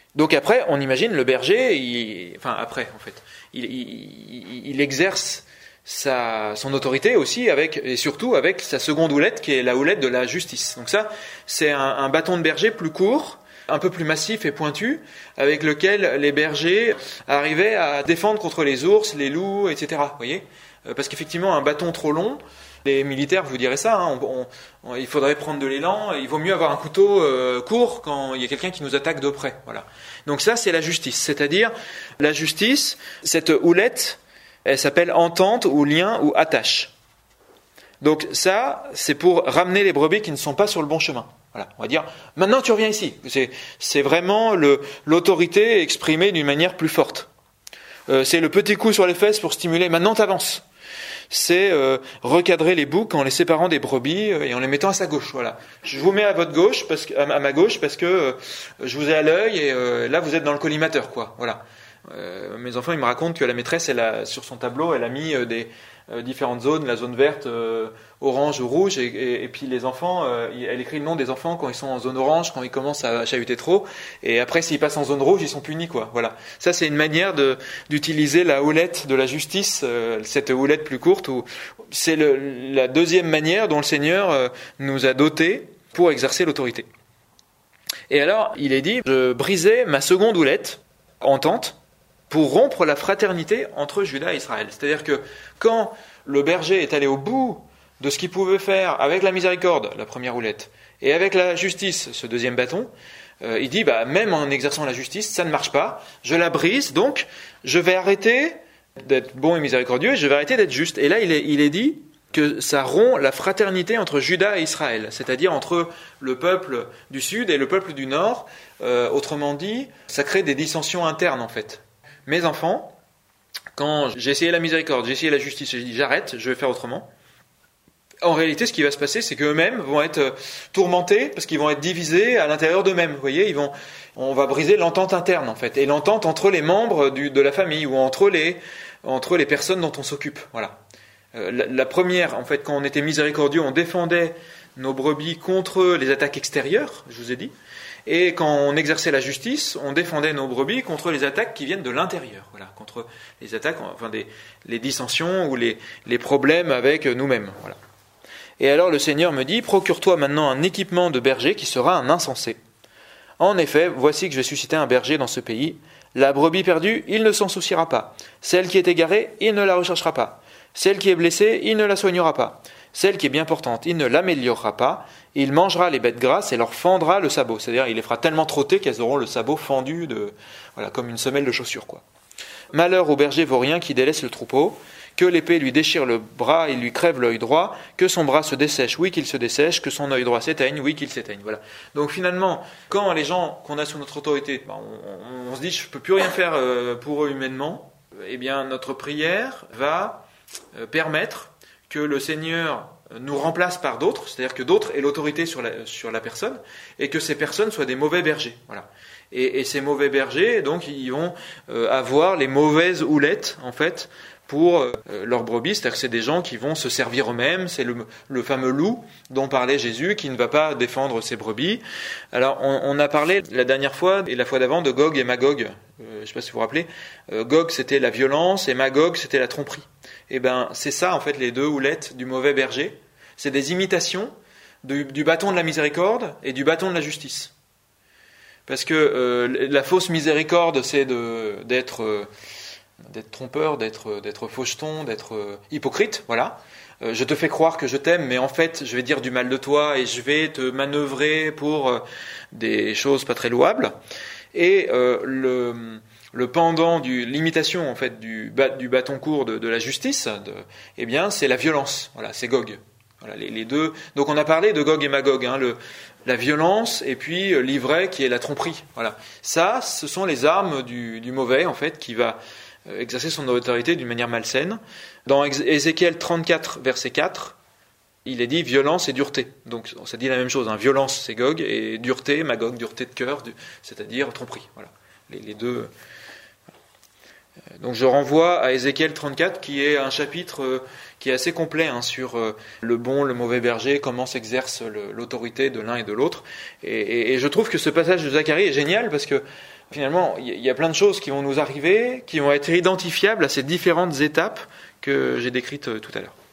Donc après, on imagine le berger, il exerce son autorité aussi et surtout avec sa seconde houlette qui est la houlette de la justice. Donc ça, c'est un bâton de berger plus court, un peu plus massif et pointu, avec lequel les bergers arrivaient à défendre contre les ours, les loups, etc. Vous voyez ? Parce qu'effectivement, un bâton trop long, les militaires vous diraient ça, il faudrait prendre de l'élan, il vaut mieux avoir un couteau court quand il y a quelqu'un qui nous attaque de près. Voilà. Donc ça, c'est la justice. C'est-à-dire, la justice, cette houlette, elle s'appelle entente ou lien ou attache. Donc ça, c'est pour ramener les brebis qui ne sont pas sur le bon chemin. Voilà, on va dire, maintenant tu reviens ici. C'est vraiment l'autorité exprimée d'une manière plus forte. C'est le petit coup sur les fesses pour stimuler, maintenant t'avances. C'est recadrer les boucs en les séparant des brebis et en les mettant à sa gauche. Voilà. Je vous mets à votre gauche, à ma gauche, parce que je vous ai à l'œil et là vous êtes dans le collimateur, quoi. Voilà. Mes enfants, ils me racontent que la maîtresse, sur son tableau, elle a mis des différentes zones, la zone verte, orange ou rouge, et puis les enfants, elle écrit le nom des enfants quand ils sont en zone orange, quand ils commencent à chahuter trop, et après s'ils passent en zone rouge, ils sont punis, quoi. Voilà. Ça, c'est une manière d'utiliser la houlette de la justice, cette houlette plus courte, c'est la deuxième manière dont le Seigneur nous a dotés pour exercer l'autorité. Et alors, il est dit, je brisais ma seconde houlette, entente, pour rompre la fraternité entre Juda et Israël. C'est-à-dire que quand le berger est allé au bout de ce qu'il pouvait faire avec la miséricorde, la première houlette, et avec la justice, ce deuxième bâton, il dit, même en exerçant la justice, ça ne marche pas, je la brise, donc je vais arrêter d'être bon et miséricordieux, et je vais arrêter d'être juste. Et là, il est dit que ça rompt la fraternité entre Juda et Israël, c'est-à-dire entre le peuple du sud et le peuple du nord. Autrement dit, ça crée des dissensions internes, en fait. Mes enfants, quand j'ai essayé la miséricorde, j'ai essayé la justice, j'ai dit j'arrête, je vais faire autrement. En réalité, ce qui va se passer, c'est qu'eux-mêmes vont être tourmentés parce qu'ils vont être divisés à l'intérieur d'eux-mêmes. Vous voyez, on va briser l'entente interne, en fait, et l'entente entre les membres de la famille ou entre les personnes dont on s'occupe. Voilà. La première, en fait, quand on était miséricordieux, on défendait nos brebis contre les attaques extérieures, je vous ai dit. Et quand on exerçait la justice, on défendait nos brebis contre les attaques qui viennent de l'intérieur. Voilà, contre les attaques, les dissensions ou les problèmes avec nous-mêmes. Voilà. Et alors le Seigneur me dit, procure-toi maintenant un équipement de berger qui sera un insensé. En effet, voici que je vais susciter un berger dans ce pays. La brebis perdue, il ne s'en souciera pas. Celle qui est égarée, il ne la recherchera pas. Celle qui est blessée, il ne la soignera pas. Celle qui est bien portante, il ne l'améliorera pas. Il mangera les bêtes grasses et leur fendra le sabot. C'est-à-dire, il les fera tellement trotter qu'elles auront le sabot fendu, comme une semelle de chaussure, quoi. Malheur au berger vaurien qui délaisse le troupeau, que l'épée lui déchire le bras et lui crève l'œil droit, que son bras se dessèche, oui qu'il se dessèche, que son œil droit s'éteigne, oui qu'il s'éteigne. Voilà. Donc finalement, quand les gens qu'on a sous notre autorité, on se dit je ne peux plus rien faire pour eux humainement, eh bien notre prière va permettre que le Seigneur nous remplace par d'autres, c'est-à-dire que d'autres aient l'autorité sur la personne, et que ces personnes soient des mauvais bergers. Voilà. Et ces mauvais bergers, donc, ils vont avoir les mauvaises houlettes, en fait, pour leurs brebis, c'est-à-dire que c'est des gens qui vont se servir eux-mêmes, c'est le fameux loup dont parlait Jésus, qui ne va pas défendre ses brebis. Alors, on a parlé la dernière fois, et la fois d'avant, de Gog et Magog. Je ne sais pas si vous vous rappelez. Gog, c'était la violence, et Magog, c'était la tromperie. Eh bien, c'est ça, en fait, les deux houlettes du mauvais berger. C'est des imitations du bâton de la miséricorde et du bâton de la justice. Parce que la fausse miséricorde, c'est d'être trompeur, d'être faucheton, d'être hypocrite, voilà. Je te fais croire que je t'aime, mais en fait, je vais dire du mal de toi et je vais te manœuvrer pour des choses pas très louables. Et le pendant l'imitation en fait du bâton court de la justice, eh bien, c'est la violence. Voilà, c'est Gog. Voilà, les deux. Donc on a parlé de Gog et Magog, la violence et puis l'ivraie qui est la tromperie. Voilà. Ça, ce sont les armes du mauvais en fait qui va exercer son autorité d'une manière malsaine. Dans Ézéchiel 34, verset 4, il est dit violence et dureté. Donc ça dit la même chose. Violence, c'est Gog, et dureté, Magog, dureté de cœur, c'est-à-dire tromperie. Voilà. Les deux. Donc je renvoie à Ézéchiel 34, qui est un chapitre qui est assez complet sur le bon, le mauvais berger, comment s'exerce l'autorité de l'un et de l'autre. Et je trouve que ce passage de Zacharie est génial parce que Finalement, il y a plein de choses qui vont nous arriver, qui vont être identifiables à ces différentes étapes que j'ai décrites tout à l'heure.